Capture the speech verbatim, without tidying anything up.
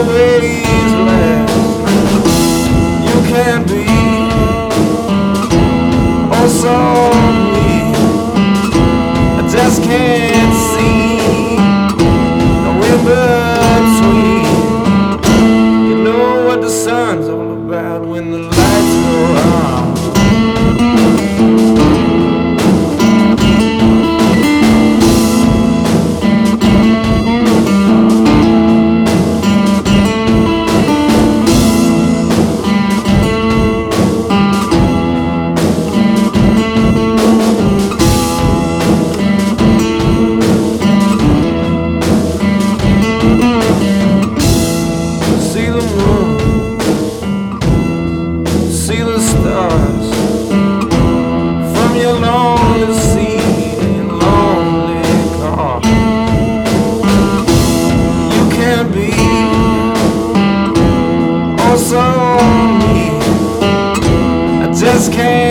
always last. You can be oh so mean. I just can't see no in between. You know what the sun's all about when the lights go on. See the moon, see the stars from your lonely seat in your lonely car. You can be oh so mean. I just can't